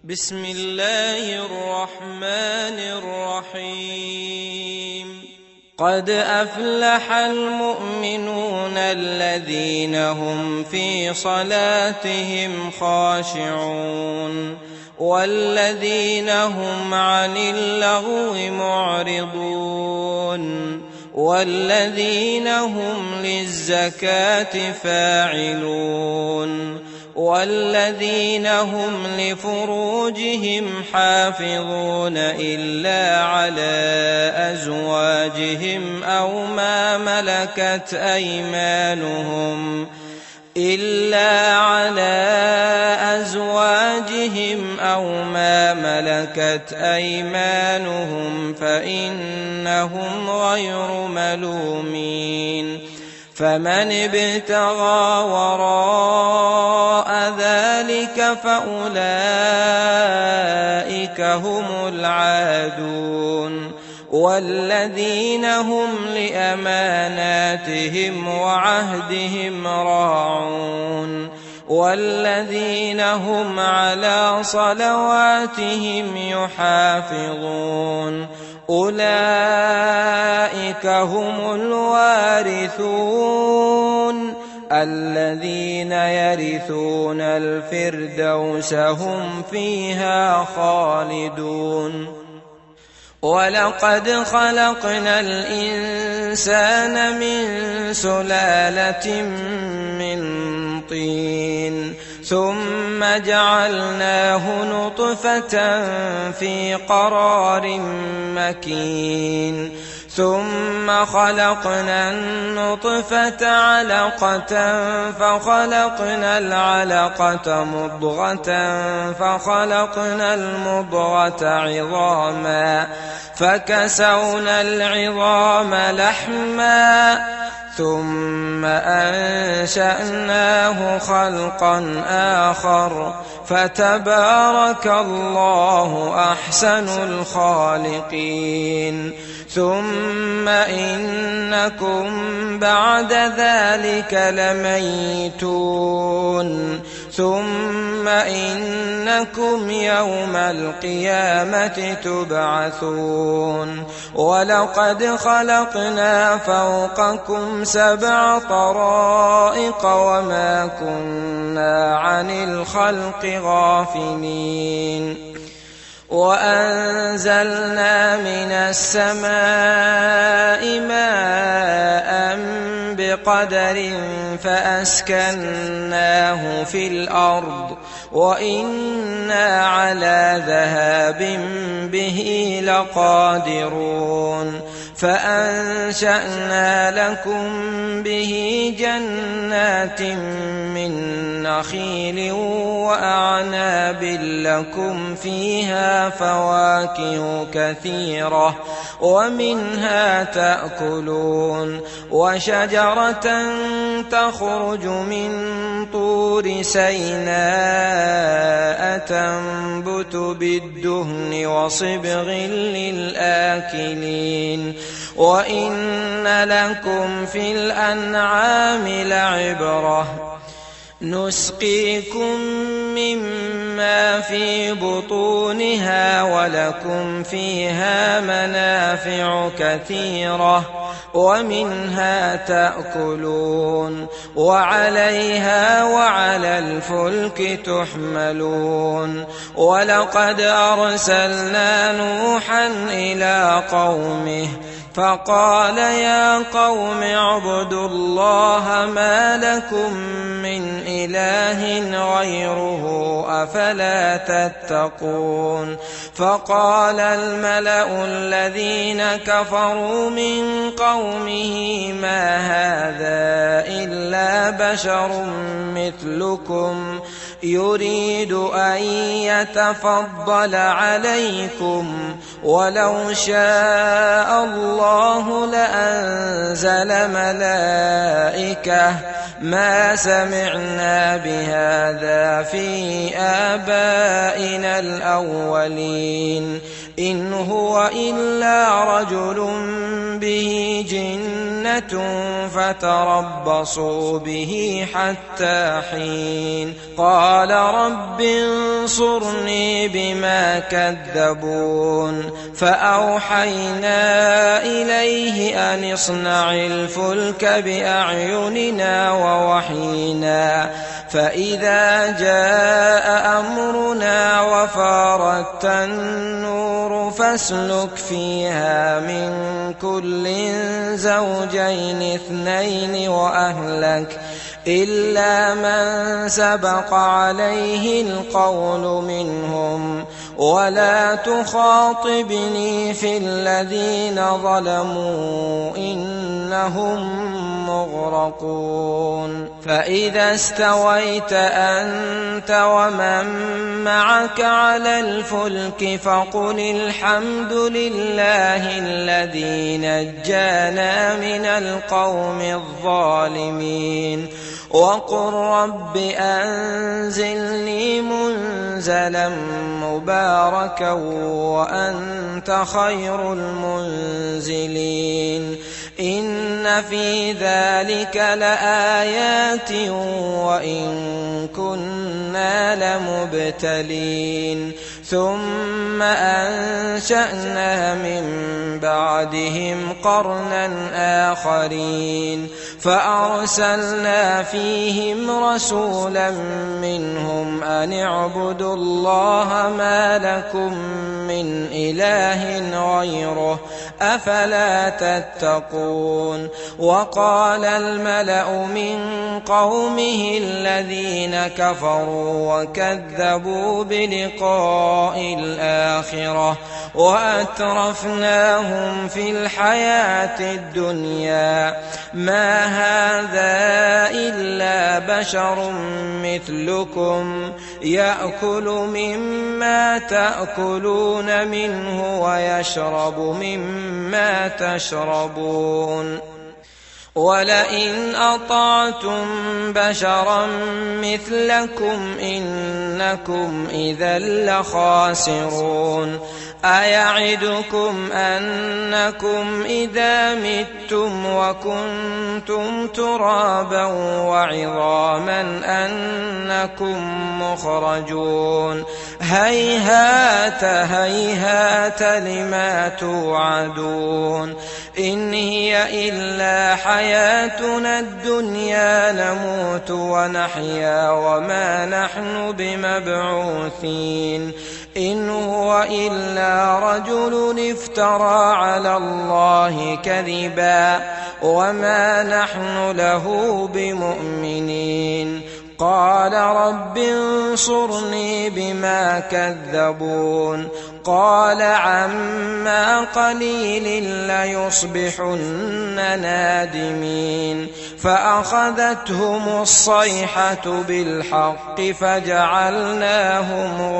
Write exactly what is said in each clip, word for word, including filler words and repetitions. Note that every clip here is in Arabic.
بسم الله الرحمن الرحيم قد أفلح المؤمنون الذين هم في صلاتهم خاشعون والذين هم عن اللغو معرضون والذين هم للزكاة فاعلون والذين هم لفروجهم حافظون إلا على أزواجهم أو ما ملكت أيمانهم إلا على أزواجهم أو ما ملكت أيمانهم فإنهم غير ملومين فمن ابتغى وراء ذلك فأولئك هم العادون والذين هم لأماناتهم وعهدهم راعون والذين هم على صلواتهم يحافظون أولئك هم الوارثون الذين يرثون الفردوس هم فيها خالدون ولقد خلقنا الإنسان من سلالة من طين ثم جعلناه نطفة في قرار مكين ثم خلقنا النطفة علقة فخلقنا العلقة مضغة فخلقنا المضغة عظاما فكسونا العظام لحما ثم أنشأناه خلقا آخر فتبارك الله أحسن الخالقين ثم إنكم بعد ذلك لميتون ثم إنكم يوم القيامة تبعثون ولقد خلقنا فوقكم سبع طرائق وما كنا عن الخلق غافلين وأنزلنا من السماء ماء بقدر فأسكناه في الأرض وإنا على ذهاب به لقادرون فأنشأنا لكم به جنات من نخيل وأعناب لكم فيها فواكه كثيرة ومنها تأكلون وشجرة تخرج من طور سيناء تنبت بالدهن وصبغ للآكلين وإن لكم في الأنعام لعبرة نسقيكم مما في بطونها ولكم فيها منافع كثيرة ومنها تأكلون وعليها وعلى الفلك تحملون ولقد أرسلنا نوحا إلى قومه فقال يا قوم اعبدوا الله ما لكم من إله غيره أفلا تتقون فقال الملأ الذين كفروا من قومه ما هذا إلا بشر مثلكم يريد أن يتفضل عليكم ولو شاء الله لأنزل ملائكة ما سمعنا بهذا في آبائنا الأولين إن هو إلا رجل به جنة جنة فتربصوا به حتى حين قال رب انصرني بما كذبون فأوحينا إليه أن اصنع الفلك بأعيننا ووحينا فإذا جاء أمرنا وفارت النور فاسلك فيها من كل زوجين اثنين وأهلك إلا من سبق عليه القول منهم ولا تخاطبني في الذين ظلموا إنهم مغرقون فإذا استويت أنت ومن معك على الفلك فقل الحمد لله الذي نجانا من القوم الظالمين وقل رب أنزلني منزلا مباركا وأنت خير المنزلين إن في ذلك لآيات وإن كنا لمبتلين ثم أنشأنا من بعدهم قرنا آخرين فأرسلنا فيهم رسولا منهم أن اعبدوا الله ما لكم من إله غيره أفلا تتقون وقال الملأ من قومه الذين كفروا وكذبوا بلقاء الآخرة وأترفناهم في الحياة الدنيا ما هذا إلا بشر مثلكم يأكل مما تأكلون منه ويشرب مما تشربون ولئن أطعتم بشرا مثلكم إنكم إذا لخاسرون أيعدكم أنكم إذا متم وكنتم ترابا وعظاما أنكم مخرجون هيهات هيهات لما توعدون إن هي إلا حياتنا الدنيا نموت ونحيا وما نحن بمبعوثين إن هو إلا رجل افترى على الله كذبا وما نحن له بمؤمنين قال رب انصرني بما كذبون قال عما قليل ليصبحن نادمين فأخذتهم الصيحة بالحق فجعلناهم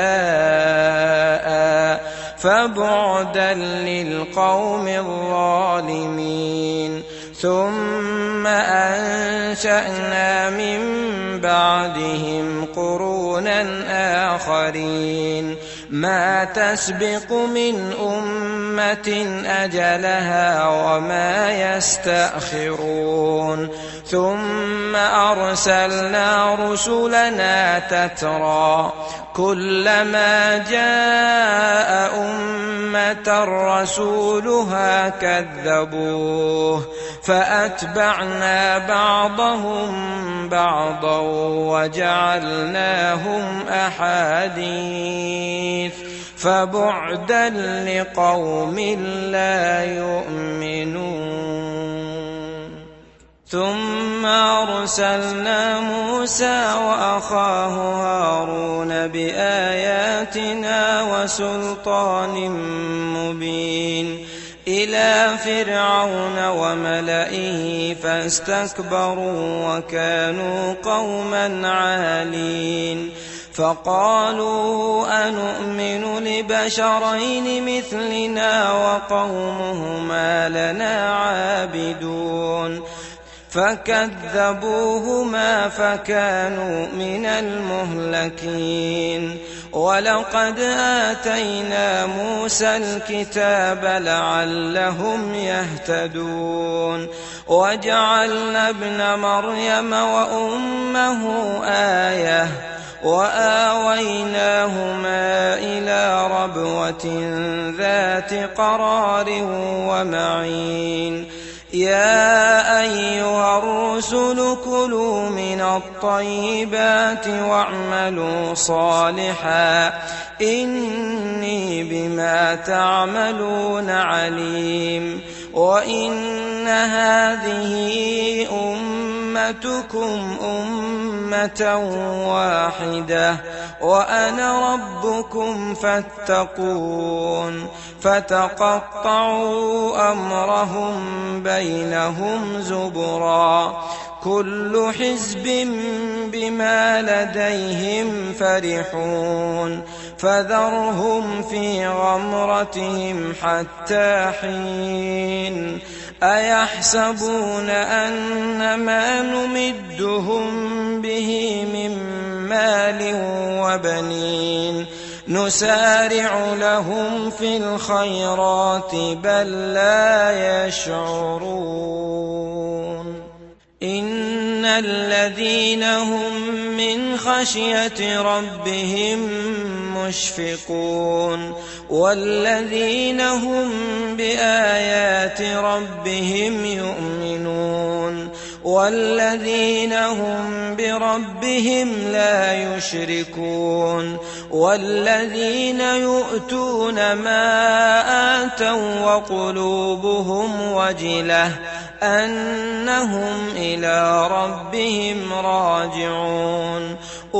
غثاء فبعدا للقوم الظالمين ثم أنشأنا من بعدهم قرونا آخرين ما تسبق من أمة أجلها وما يستأخرون ثم أرسلنا رسلنا تترى كلما جاء أمة رسولها كذبوه فأتبعنا بعضهم بعضا وجعلناهم أحاديث فبعدا لقوم لا يؤمنون ثم أرسلنا موسى وأخاه هارون بآياتنا وسلطان مبين إلى فرعون وملئه فاستكبروا وكانوا قوما عالين فقالوا أنؤمن لبشرين مثلنا وقومهما لنا عابدون فكذبوهما فكانوا من المهلكين ولقد آتينا موسى الكتاب لعلهم يهتدون وجعلنا ابن مريم وأمه آية وآويناهما إلى ربوة ذات قرار ومعين يا أيها الرسل كلوا من الطيبات واعملوا صالحا إني بما تعملون عليم وإن هذه أمتكم أمة واحدة وأنا ربكم فاتقون فتقطعوا أمرهم بينهم زبرا كل حزب بما لديهم فرحون فذرهم في غمرتهم حتى حين أيحسبون أن ما نمدهم به من مال وبنين نسارع لهم في الخيرات بل لا يشعرون إن الذين هم من خشية ربهم مشفقون والذين هم بآيات ربهم يؤمنون والذين هم بربهم لا يشركون والذين يؤتون ما آتوا وقلوبهم وجلة أنهم إلى ربهم راجعون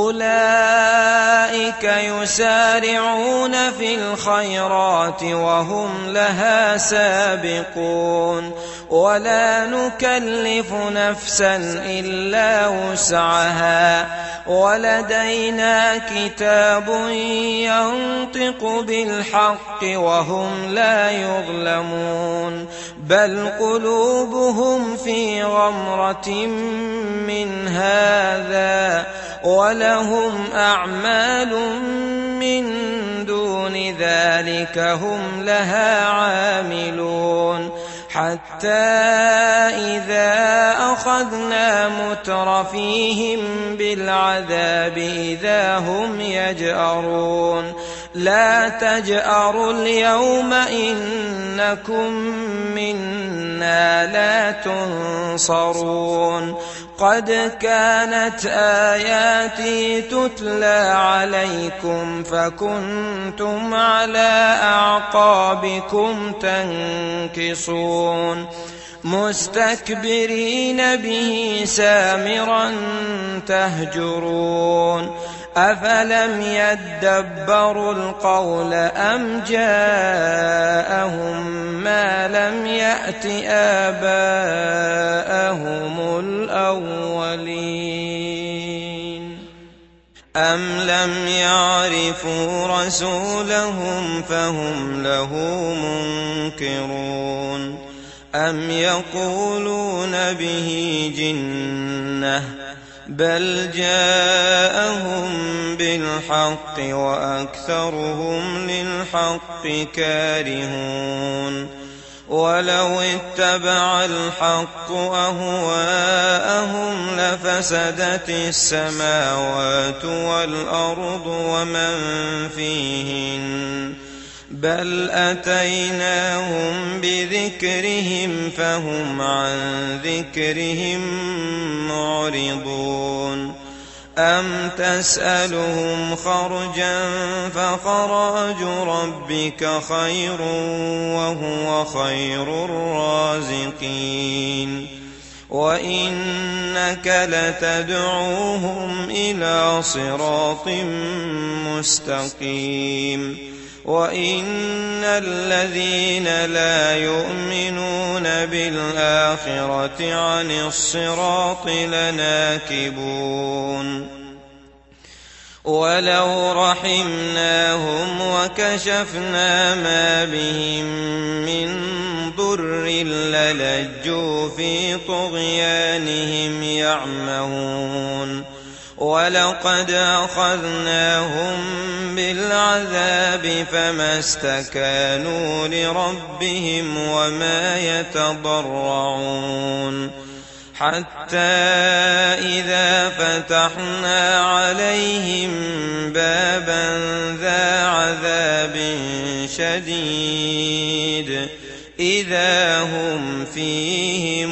أولئك يسارعون في الخيرات وهم لها سابقون ولا نكلف نفسا إلا وسعها ولدينا كتاب ينطق بالحق وهم لا يظلمون بل قلوبهم في غمرة من هذا ولهم أعمال من دون ذلك هم لها عاملون حتى إذا أخذنا مترفيهم بالعذاب إذا هم يجأرون لا تجأروا اليوم إنكم منا لا تنصرون قد كانت آياتي تتلى عليكم فكنتم على أعقابكم تنكصون مستكبرين به سامرا تهجرون أفلم يدبروا القول أم جاءهم ما لم يأت آباءهم الأولين أم لم يعرفوا رسولهم فهم له منكرون أم يقولون به جنة بل جاءهم بالحق وأكثرهم للحق كارهون ولو اتبع الحق أهواءهم لفسدت السماوات والأرض ومن فيهن بل أتيناهم بذكرهم فهم عن ذكرهم معرضون أم تسألهم خرجا فخراج ربك خير وهو خير الرازقين وإنك لتدعوهم إلى صراط مستقيم وإن الذين لا يؤمنون بالآخرة عن الصراط لناكبون ولو رحمناهم وكشفنا ما بهم من ضر للجوا في طغيانهم يعمهون ولقد أخذناهم بالعذاب فما استكانوا لربهم وما يتضرعون حتى إذا فتحنا عليهم بابا ذا عذاب شديد إذا هم فيه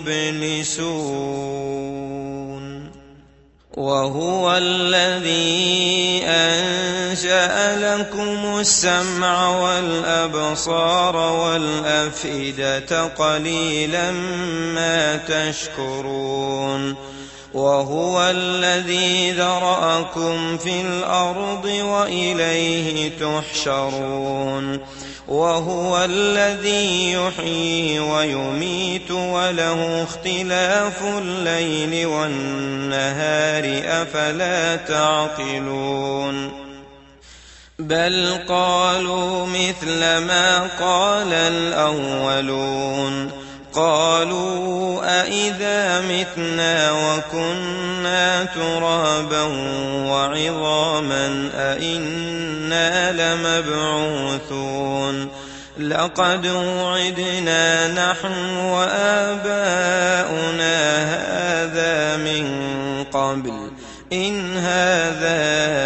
مبلسون وهو الذي أنشأ لكم السمع والأبصار والأفئدة قليلا ما تشكرون وهو الذي ذرأكم في الأرض وإليه تحشرون وهو الذي يحيي ويميت وله اختلاف الليل والنهار أفلا تعقلون بل قالوا مثل ما قال الأولون قالوا أإذا متنا وكنا ترابا وعظاما أإنا لمبعوثون لقد وعدنا نحن وآباؤنا هذا من قبل إن هذا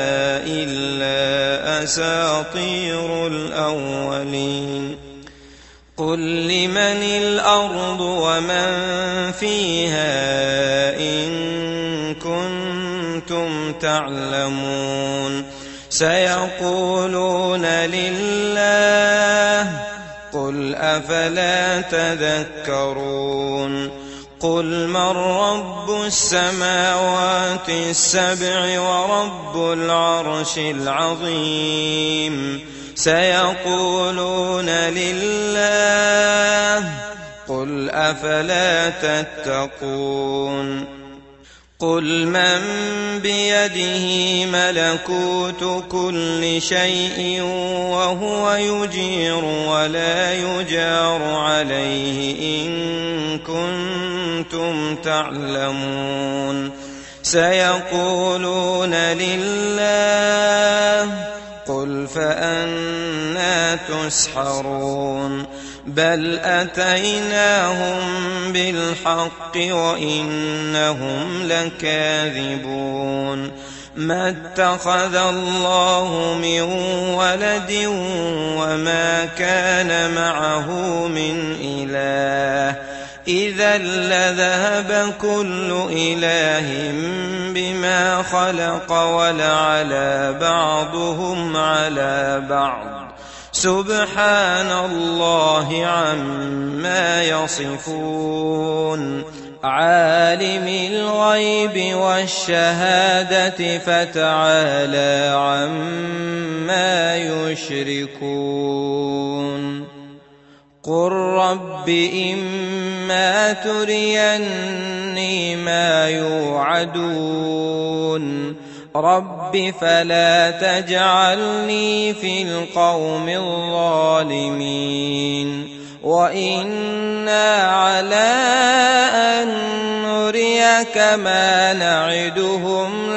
إلا أساطير الأولين قل لمن الأرض ومن فيها إن كنتم تعلمون سيقولون لله قل أفلا تذكرون قل من رب السماوات السبع ورب العرش العظيم سيقولون لله قل أفلا تتقون قل من بيده ملكوت كل شيء وهو يجير ولا يجار عليه إن كنتم تعلمون سيقولون لله قل فأنى تسحرون بل أتيناهم بالحق وإنهم لكاذبون ما اتخذ الله من ولد وما كان معه من إله إذا لذهب كل إله بما خلق ولعلى بعضهم على بعض سبحان الله عما يصفون عالم الغيب والشهادة فتعالى عما يشركون قل رب إما تريني ما يوعدون رب فلا تجعلني في القوم الظالمين وإنا على أن نريك ما نعدهم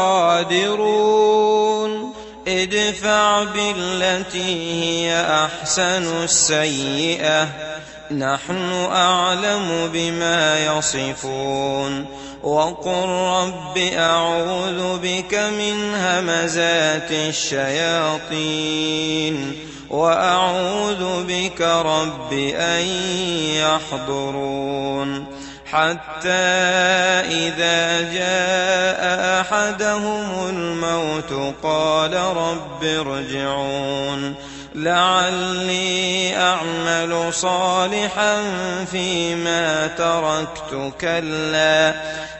لقادرون ادفع بالتي هي أحسن السيئة نحن أعلم بما يصفون وقل رب أعوذ بك من همزات الشياطين وأعوذ بك رب أن يحضرون حتى إذا جاء أحدهم الموت قال رب ارجعون لعلي أعمل صالحا فيما تركت كلا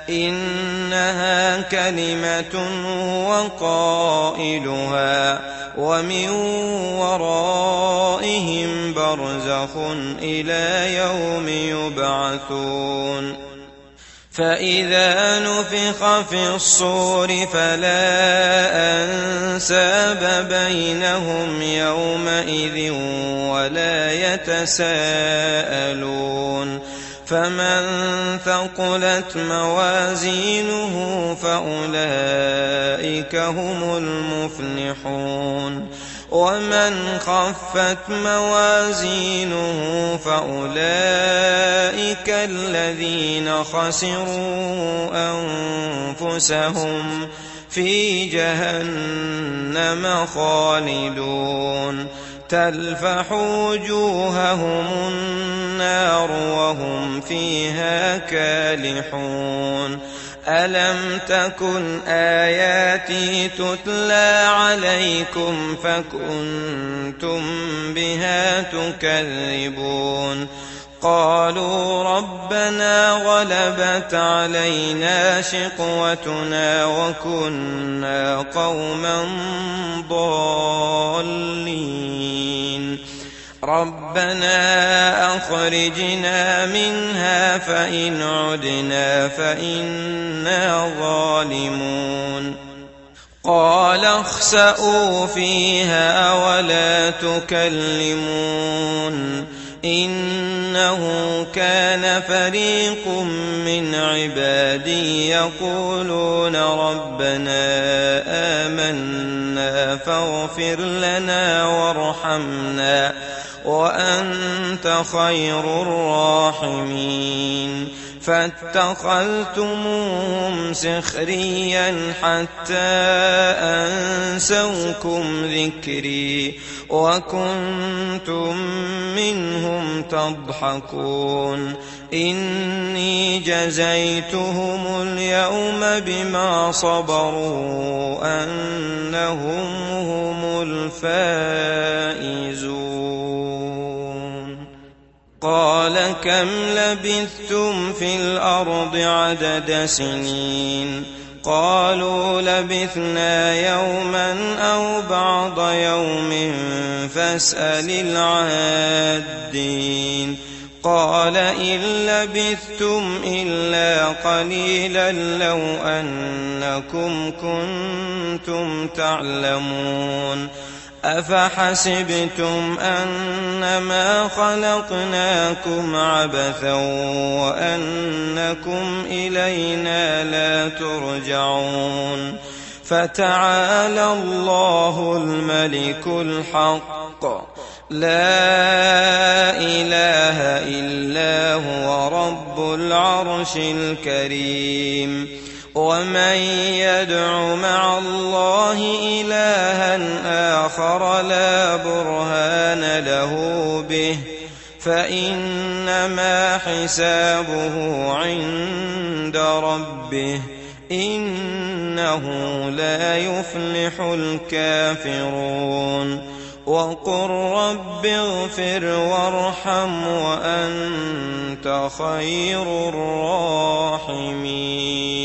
إنها كلمة هو قائلها ومن ورائهم برزخ إلى يوم يبعثون فإذا نفخ في الصور فلا أنساب بينهم يومئذ ولا يتساءلون فمن ثقلت موازينه فأولئك هم المفلحون ومن خفت موازينه فأولئك الذين خسروا أنفسهم في جهنم خالدون تلفح وجوههم النار وهم فيها كالحون ألم تكن آياتي تتلى عليكم فكنتم بها تكذبون قالوا ربنا غلبت علينا شقوتنا وكنا قوما ضالين ربنا أخرجنا منها فإن عدنا فإنا ظالمون قال اخسئوا فيها ولا تكلمون إنه كان فريق من عبادي يقولون ربنا آمنا فاغفر لنا وارحمنا وأنت خير الراحمين فاتخذتموهم سخريا حتى أنسوكم ذكري وكنتم منهم تضحكون إني جزيتهم اليوم بما صبروا أنهم هم الفائزون قال كم لبثتم في الأرض عدد سنين قالوا لبثنا يوما أو بعض يوم فاسأل العادين قال إن لبثتم إلا قليلا لو أنكم كنتم تعلمون أفحسبتم أنما خلقناكم عبثا وأنكم إلينا لا ترجعون فتعالى الله الملك الحق لا إله إلا هو رب العرش الكريم ومن يدع مع الله إلها آخر لا برهان له به فإنما حسابه عند ربه إنه لا يفلح الكافرون وقل رب اغفر وارحم وأنت خير الراحمين